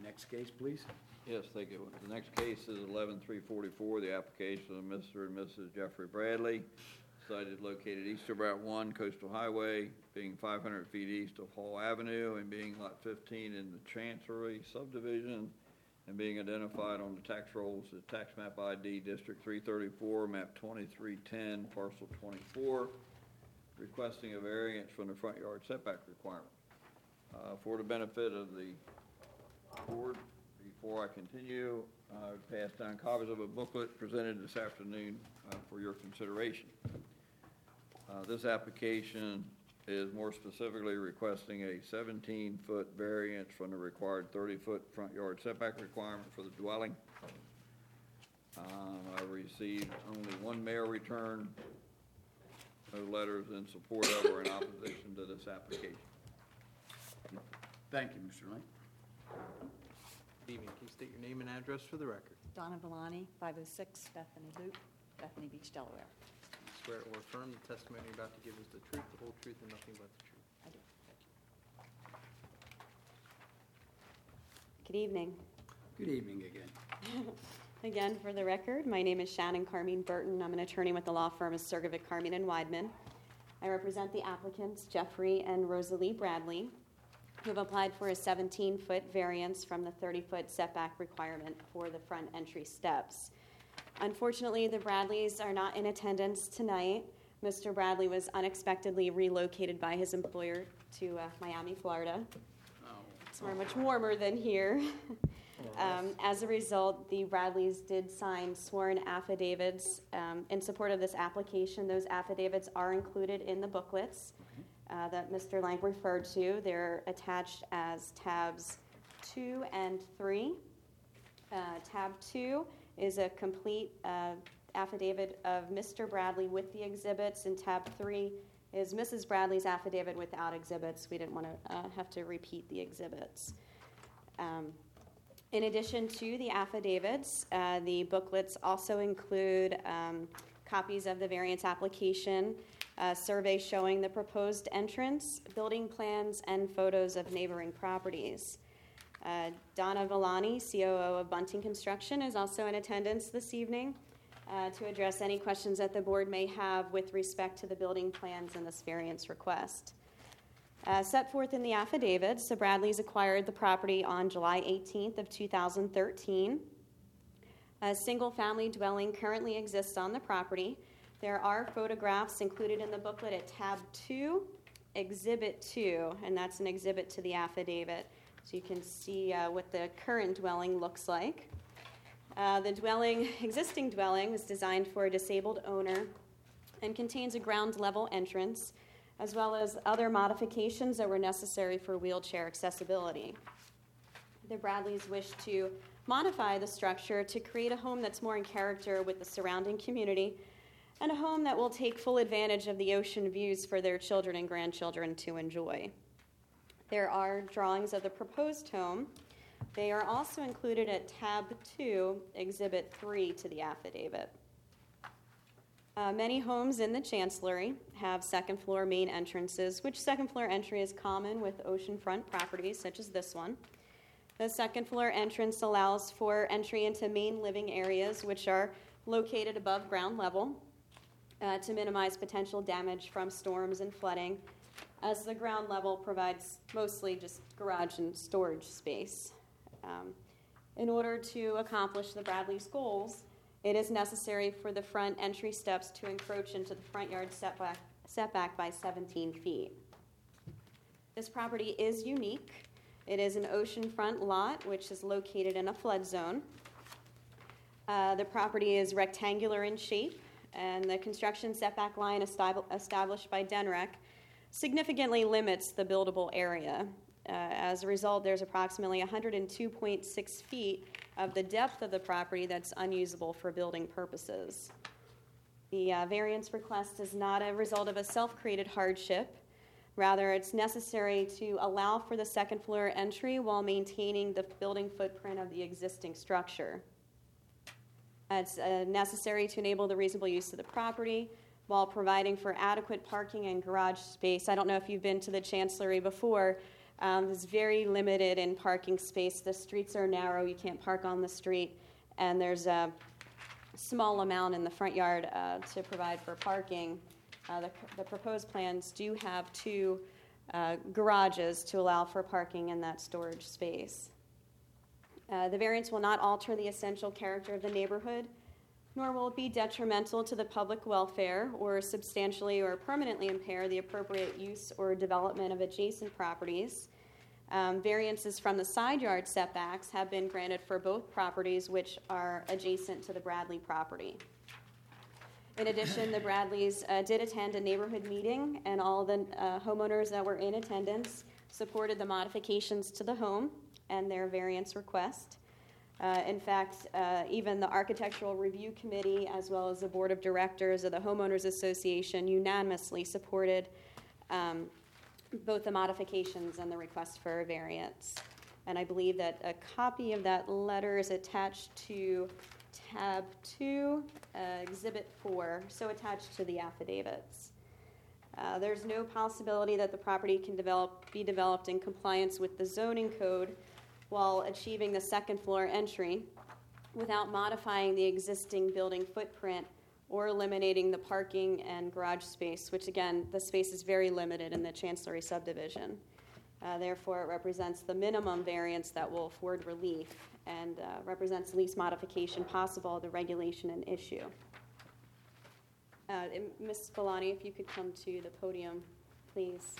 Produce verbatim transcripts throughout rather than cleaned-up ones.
Next case, please. Yes, thank you. The next case is eleven three forty-four, the application of Mister and Missus Jeffrey Bradley, site located east of Route one Coastal Highway, being five hundred feet east of Hall Avenue and being lot fifteen in the Chancery subdivision, and being identified on the tax rolls as tax map I D District three thirty-four, map twenty-three ten, parcel twenty-four, requesting a variance from the front yard setback requirement. Uh, for the benefit of the board, before I continue, I would pass down copies of a booklet presented this afternoon uh, for your consideration. Uh, this application is more specifically requesting a seventeen-foot variance from the required thirty-foot front yard setback requirement for the dwelling. Um, I received only one mail return, no letters in support of or in opposition to this application. Thank you, Mister Lane. Good evening. Can you state your name and address for the record? Donna Villani, five oh six Bethany Loop, Bethany Beach, Delaware. You swear or affirm the testimony you're about to give is the truth, the whole truth, and nothing but the truth? I do. Good evening. Good evening again. Again, for the record, my name is Shannon Carmine Burton. I'm an attorney with the law firm of Sergovic, Carmine and Weidman. I represent the applicants Jeffrey and Rosalie Bradley, who have applied for a seventeen-foot variance from the thirty-foot setback requirement for the front entry steps. Unfortunately, the Bradleys are not in attendance tonight. Mister Bradley was unexpectedly relocated by his employer to uh, Miami, Florida. Oh. It's very much warmer than here. um, as a result, the Bradleys did sign sworn affidavits um, in support of this application. Those affidavits are included in the booklets Uh, that Mister Lang referred to. They're attached as tabs two and three. Uh, tab two is a complete uh, affidavit of Mister Bradley with the exhibits, and tab three is Missus Bradley's affidavit without exhibits. We didn't want to uh, have to repeat the exhibits. Um, in addition to the affidavits, uh, the booklets also include um, copies of the variance application, a survey showing the proposed entrance, building plans, and photos of neighboring properties. Uh, Donna Villani, C O O of Bunting Construction, is also in attendance this evening uh, to address any questions that the board may have with respect to the building plans and this variance request. Uh, set forth in the affidavits, the Bradleys acquired the property on July eighteenth of two thousand thirteen. A single-family dwelling currently exists on the property. There are photographs included in the booklet at tab two, exhibit two, and that's an exhibit to the affidavit. So you can see uh, what the current dwelling looks like. Uh, the dwelling, existing dwelling was designed for a disabled owner and contains a ground level entrance, as well as other modifications that were necessary for wheelchair accessibility. The Bradleys wish to modify the structure to create a home that's more in character with the surrounding community, and a home that will take full advantage of the ocean views for their children and grandchildren to enjoy. There are drawings of the proposed home. They are also included at tab two, exhibit three to the affidavit. Uh, many homes in the Chancellery have second floor main entrances, which second floor entry is common with oceanfront properties such as this one. The second floor entrance allows for entry into main living areas, which are located above ground level, Uh, to minimize potential damage from storms and flooding, as the ground level provides mostly just garage and storage space. Um, in order to accomplish the Bradley's goals, it is necessary for the front entry steps to encroach into the front yard setback, setback by seventeen feet. This property is unique. It is an oceanfront lot, which is located in a flood zone. Uh, the property is rectangular in shape, and the construction setback line established by D N R E C significantly limits the buildable area. Uh, as a result, there's approximately one hundred two point six feet of the depth of the property that's unusable for building purposes. The uh, variance request is not a result of a self-created hardship. Rather, it's necessary to allow for the second floor entry while maintaining the building footprint of the existing structure. It's uh, necessary to enable the reasonable use of the property while providing for adequate parking and garage space. I don't know if you've been to the Chancellery before, Um, It's very limited in parking space. The streets are narrow, you can't park on the street, and there's a small amount in the front yard uh, to provide for parking. Uh, The the proposed plans do have two uh, garages to allow for parking in that storage space. Uh, The variance will not alter the essential character of the neighborhood, nor will it be detrimental to the public welfare or substantially or permanently impair the appropriate use or development of adjacent properties. Um, variances from the side yard setbacks have been granted for both properties which are adjacent to the Bradley property. In addition, the Bradleys uh, did attend a neighborhood meeting, and all the uh, homeowners that were in attendance supported the modifications to the home and their variance request. Uh, in fact, uh, even the Architectural Review Committee, as well as the Board of Directors of the Homeowners Association, unanimously supported um, both the modifications and the request for a variance. And I believe that a copy of that letter is attached to tab two, uh, exhibit four, so attached to the affidavits. Uh, there's no possibility that the property can develop, be developed in compliance with the zoning code while achieving the second floor entry without modifying the existing building footprint or eliminating the parking and garage space, which again, the space is very limited in the Chancellery subdivision. Uh, therefore, it represents the minimum variance that will afford relief and uh, represents the least modification possible of the regulation and issue. Uh, Miz Filani, if you could come to the podium, please.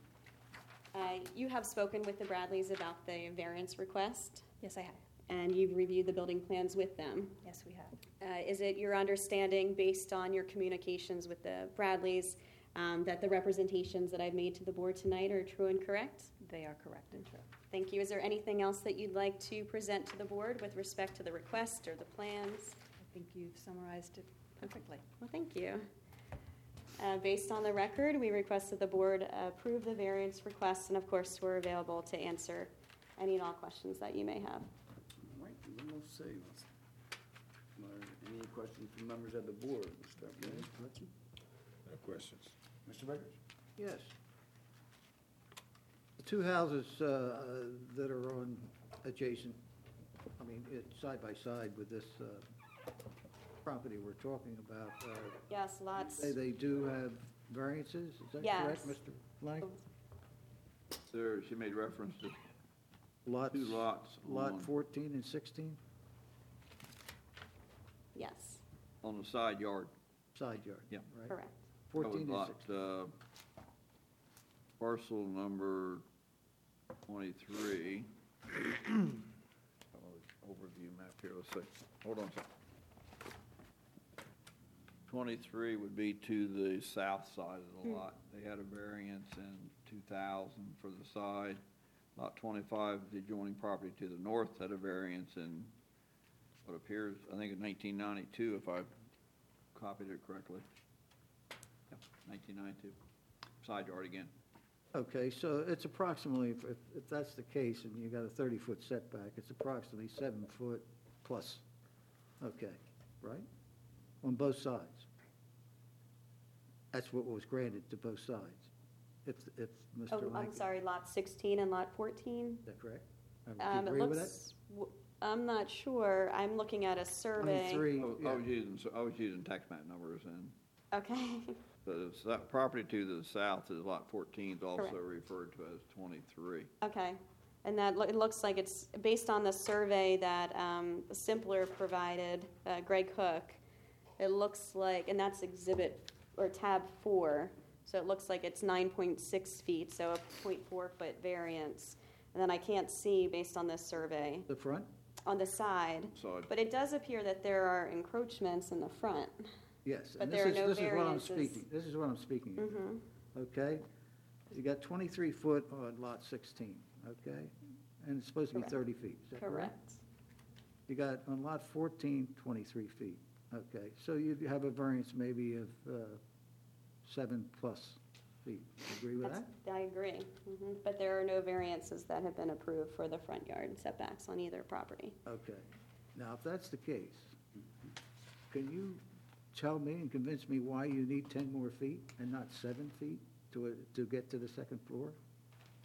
Uh, you have spoken with the Bradleys about the variance request, Yes, I have. and you've reviewed the building plans with them. Yes, we have. Uh, is it your understanding, based on your communications with the Bradleys, um, that the representations that I've made to the board tonight are true and correct? They are correct and true. Thank you. Is there anything else that you'd like to present to the board with respect to the request or the plans? I think you've summarized it perfectly. Well, thank you. Uh, based on the record, we request that the board approve the variance request, and of course, we're available to answer any and all questions that you may have. All right, we will see. Any questions from members of the board? We'll start with Mister Ritchie. No questions. Mister Biggers? Yes. The two houses uh, uh, that are on adjacent, I mean, it's side by side with this uh, property we're talking about. uh, Yes, lots. They they do have variances, is that Yes. correct, Mister Lang? There, she made reference to Lots, two lots Lot on, fourteen and sixteen, Yes, on the side yard. side yard. Yeah. Right? correct. That was fourteen and lot, sixteen. uh, parcel number twenty-three. Oh, overview map here, let's see, hold on a second. twenty-three would be to the south side of the Hmm. lot. They had a variance in two thousand for the side. Lot twenty-five, the adjoining property to the north, had a variance in what appears, I think in nineteen ninety-two, if I copied it correctly. Yep, nineteen ninety-two, side yard again. Okay, so it's approximately, if, if if that's the case, and you got a thirty-foot setback, it's approximately seven foot plus. Okay, right? On both sides. That's what was granted to both sides. If, if Mister Oh, Lang. I'm sorry, lot sixteen and lot fourteen? Is that correct? Uh, Do Um, you it agree with that? looks, w- I'm not sure. I'm looking at a survey. twenty-three, I was- I yeah. was using, I was using tax map numbers, and Okay, the s- property to the south is lot fourteen, is also Correct. referred to as twenty-three. okay. And that, lo- it looks like it's based on the survey that um, Simpler provided, uh, Greg Hook. It looks like, and that's exhibit, or tab four, so it looks like it's nine point six feet, so a zero point four foot variance. And then I can't see, based on this survey, The front? on the side, Side. but it does appear that there are encroachments in the front. Yes. But and there this are is- no This is what I'm variances. speaking, this is what I'm speaking of, Mhm. okay? You got twenty-three foot on lot sixteen, okay? And it's supposed to be Correct. thirty feet, is that correct? Correct. You got on lot fourteen, twenty-three feet, okay? So you have a variance maybe of uh, seven plus feet. Agree with That's, that? I agree. Mhm. But there are no variances that have been approved for the front yard setbacks on either property. Okay. Now, if that's the case, can you tell me and convince me why you need ten more feet and not seven feet to, to get to the second floor?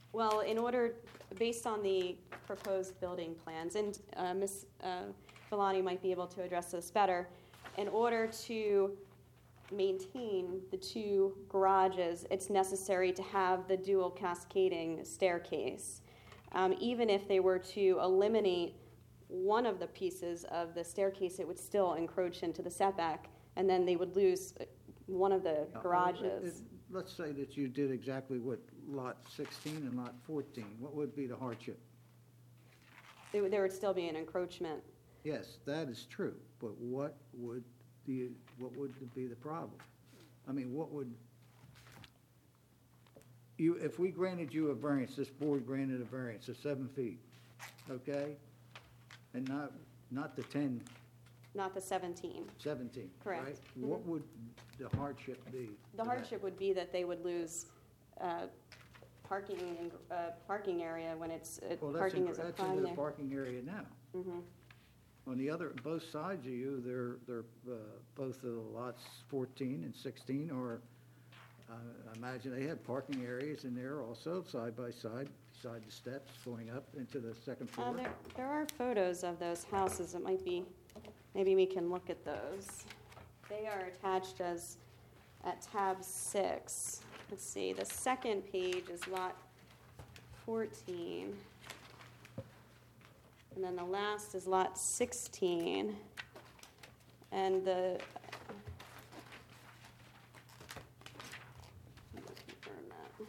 Well, in order, based on the proposed building plans, and uh, Miz uh, Villani might be able to address this better, in order to maintain the two garages, it's necessary to have the dual cascading staircase. Um, Even if they were to eliminate one of the pieces of the staircase, it would still encroach into the setback, and then they would lose uh, one of the Now, it- garages. it- Let's say that you did exactly what lot sixteen and lot fourteen. What would be the hardship? There would- there would still be an encroachment. Yes, that is true, but what would the, what would be the problem? I mean, what would, you, if we granted you a variance, this board granted a variance of seven feet, okay? And not, not the ten, Not the seventeen. seventeen, Correct. right? Mhm. What would the hardship be? The to that? hardship would be that they would lose uh, parking, and, uh, parking area when it's, uh, Well, that's, parking in- is a that's prime into the there. parking area now. Mhm. On the other, both sides of you, they're, they're, uh, both of the lots fourteen and sixteen, or, uh, I imagine they have parking areas in there also, side by side, beside the steps going up into the second Uh, floor. There there are photos of those houses. It might be, maybe we can look at those. They are attached as, at tab six. Let's see, the second page is lot fourteen. And then the last is lot sixteen. And the, let me confirm that.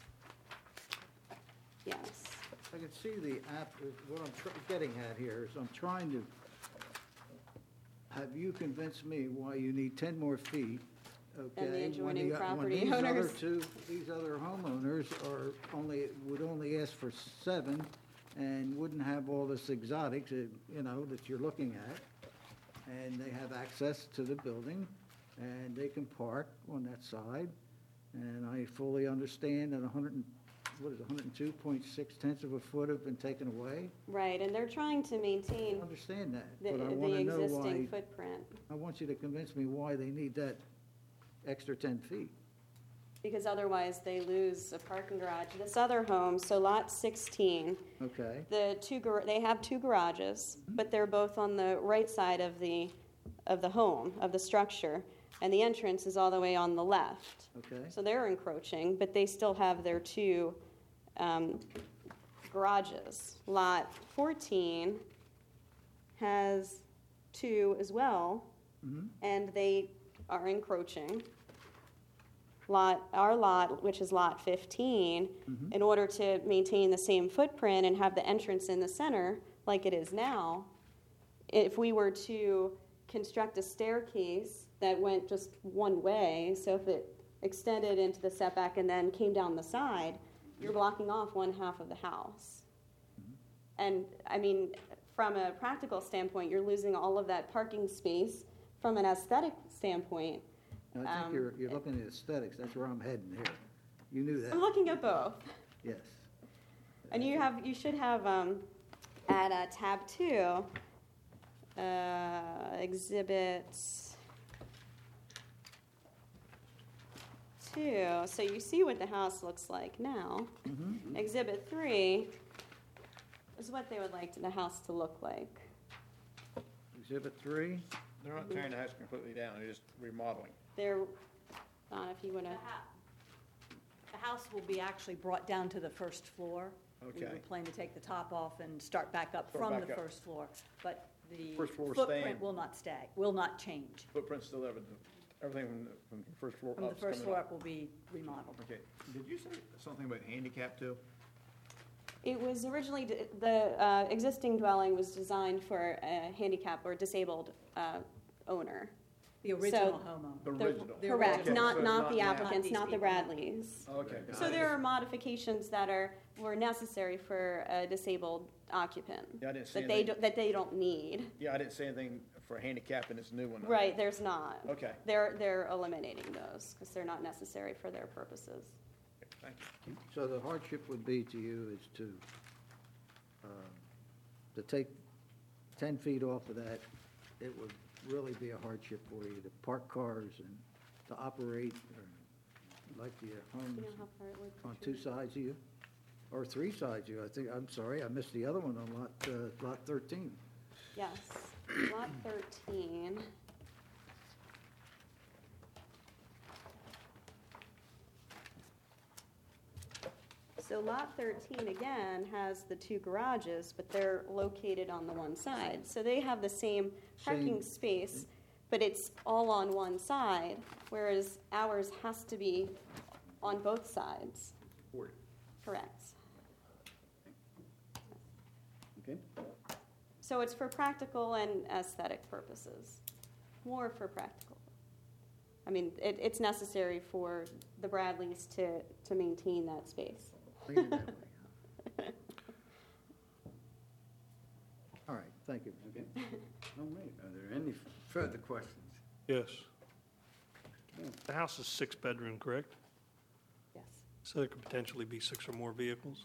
Yes. I can see the app, what I'm tr- getting at here is I'm trying to have you convince me why you need ten more feet, okay? And the when adjoining o- property When these other owners. two, these other homeowners are only, would only ask for seven and wouldn't have all this exotics, uh, you know, that you're looking at. And they have access to the building, and they can park on that side. And I fully understand that a hundred and, what is it, hundred and two point six tenths of a foot have been taken away. Right, and they're trying to I maintain understand that, the, but I the want to know existing why, footprint. I want you to convince me why they need that extra ten feet. Because otherwise they lose a parking garage. This other home, so lot sixteen, Okay, the two, gar- they have two garages, but they're both on the right side of the, of the home, of the structure. And the entrance is all the way on the left. okay, So they're encroaching, but they still have their two um, garages. Lot fourteen has two as well, mhm, and they are encroaching. Lot, our lot, which is lot fifteen, Mhm. in order to maintain the same footprint and have the entrance in the center like it is now, if we were to construct a staircase that went just one way, so if it extended into the setback and then came down the side, you're blocking off one half of the house. And, I mean, from a practical standpoint, you're losing all of that parking space. From an aesthetic standpoint, I think Um, you're, you're looking at aesthetics, that's where I'm heading here. You knew I'm that, looking at both. yes. And you have, you should have, um, at uh, tab two, uh, exhibit two, so you see what the house looks like now. Mhm. Exhibit three is what they would like the house to look like. Exhibit three, They're not tearing the house completely down, they're just remodeling. There, Don, if you wanna, The hou- the house will be actually brought down to the first floor. We Okay. would plan to take the top off and start back up Start from back the up. first floor. But the First floor footprint staying. will not stay, will not change. Footprint's still there, but the- everything from the, from the first floor From the up's first coming floor up. up will be remodeled. Okay, did you say something about handicap too? it was originally, d- the uh, existing dwelling was designed for a handicap or disabled uh, owner. The original homeowner. The The- original? The Correct, original. not, So not the now. applicants, these not the people. Bradleys. Okay. So there are modifications that are, were necessary for a disabled occupant. Yeah, I didn't see That they, anything. don't- that they don't need. Yeah, I didn't say anything for handicap in this new one. Right, there's not. Okay, They're, they're eliminating those because they're not necessary for their purposes. thank you. so the hardship would be to you is to, um, to take ten feet off of that, it would really be a hardship for you to park cars and to operate, or like the Do you homes know how far it would? on protrude? two sides of you. Or three sides, you, I think, I'm sorry, I missed the other one on lot, uh, lot thirteen. Yes, lot thirteen. So lot thirteen, again, has the two garages, but they're located on the one side. So they have the same parking Same. space, but it's all on one side, whereas ours has to be on both sides. Forty. Correct. Okay? So it's for practical and aesthetic purposes, more for practical. I mean, it, it's necessary for the Bradleys to, to maintain that space. Leave it that way. All right, thank you. Okay. All right, are there any further questions? Yes. Yeah. The house is six-bedroom, correct? Yes. So there could potentially be six or more vehicles?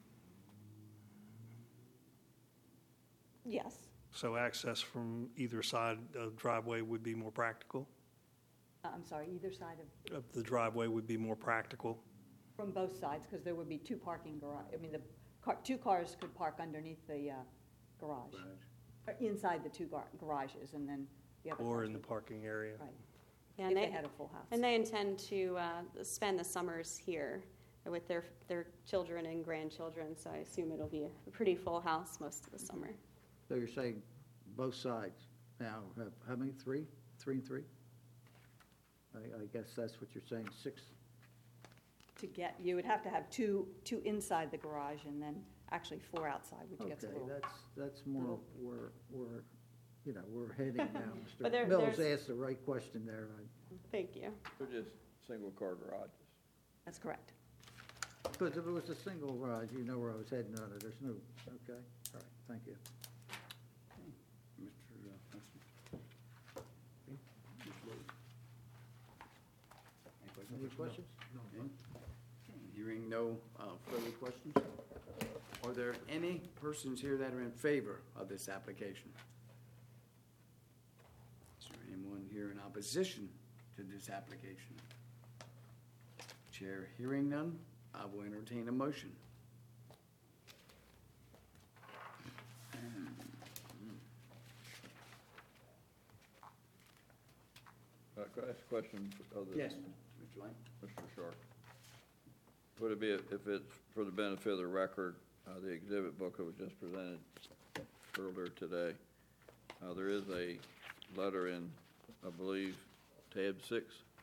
Yes. So access from either side of the driveway would be more practical? Uh, I'm sorry, either side of, Of the driveway would be more practical? from both sides, because there would be two parking garage, I mean, the car, two cars could park underneath the, uh, garage. Or inside the two gar- garages, and then the other Or cars in the would- parking area? Right, Yeah, if and they they, had a full house. and they intend to uh, spend the summers here with their, their children and grandchildren, so I assume it'll be a pretty full house most of the summer. So you're saying both sides now have, how many, three? Three and three? I, I guess that's what you're saying, six, To get, you would have to have two, two inside the garage, and then actually four outside, which gets a okay, little. that's, that's more little- where, where, you know, we're heading now. But there- Mister Mills there's- asked the right question there. Thank you. They're just single-car garages. That's correct. Because if it was a single garage, you know where I was heading on it, there's no, okay, all right, thank you. Mister Hudson? Okay. Miz Lloyd? Any Any questions? Okay. Hearing no uh, further questions, are there any persons here that are in favor of this application? Is there anyone here in opposition to this application? Chair hearing none, I will entertain a motion. Uh, Could I ask a question of the? Yes, Mister Lang? Mister Sharp. Would it be, if it's for the benefit of the record, uh, the exhibit book that was just presented earlier today, uh, there is a letter in, I believe, tab six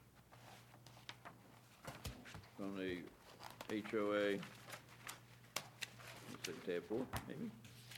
from the H O A, let's say tab four, maybe?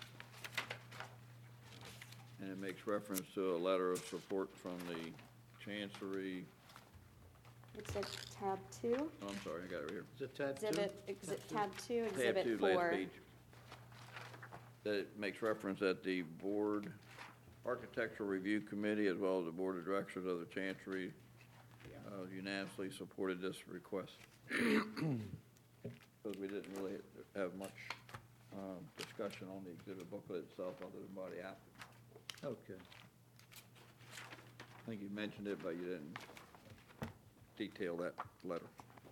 And it makes reference to a letter of support from the Chancery, It's a tab two, oh, I'm sorry, I got it right here. Is it tab two? exhibit, exhibit, tab two, Tab exhibit two, last four. page. That it makes reference that the Board Architectural Review Committee, as well as the Board of Directors of the Chancery, uh, unanimously supported this request. Because we didn't really have much um, discussion on the exhibit booklet itself, other than by the applicant. Okay. I think you mentioned it, but you didn't detail that letter.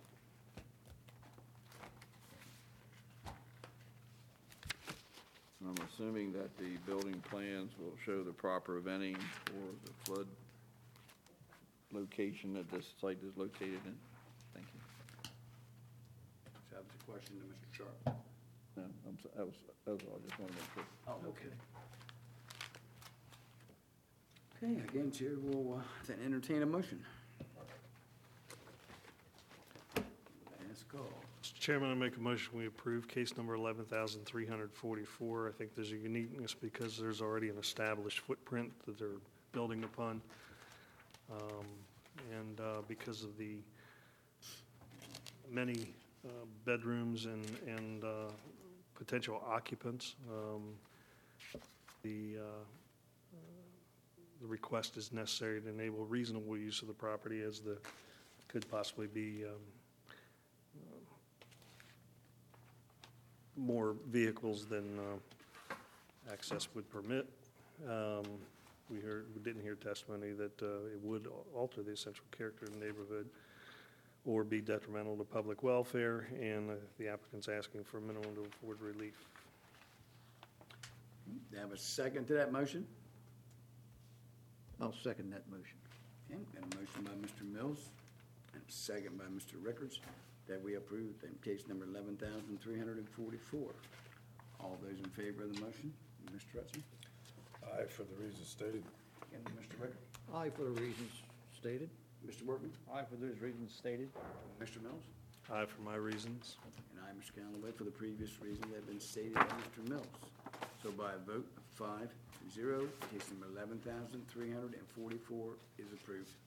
I'm assuming that the building plans will show the proper venting for the flood location that this site is located in. Thank you. So that was a question to Mister Sharp. No, I'm, so- that was, that was all, I just wanted to make sure. Oh, okay. Okay, again, Chair will uh, then entertain a motion. Last call. Mister Chairman, I make a motion, we approve case number eleven thousand three hundred forty-four. I think there's a uniqueness because there's already an established footprint that they're building upon. Um, And uh, because of the many uh, bedrooms and, and uh, potential occupants, um, the, uh, the request is necessary to enable reasonable use of the property, as the, could possibly be um, more vehicles than uh, access would permit. Um, We heard, we didn't hear testimony that uh, it would alter the essential character of the neighborhood or be detrimental to public welfare, and uh, the applicant's asking for minimum to afford relief. Do you have a second to that motion? I'll second that motion. Okay, got a motion by Mister Mills and a second by Mister Rickards that we approve the case number eleven thousand three hundred forty-four. All those in favor of the motion, Mister Hudson? Aye, for the reasons stated. And Mister Rickard? Aye for the reasons stated. Mister Workman? Aye, for those reasons stated. Mister Mills? Aye for my reasons. And I, Mister Galloway, for the previous reasons that have been stated by Mister Mills. So by a vote of five to zero, case number eleven thousand three hundred forty-four is approved.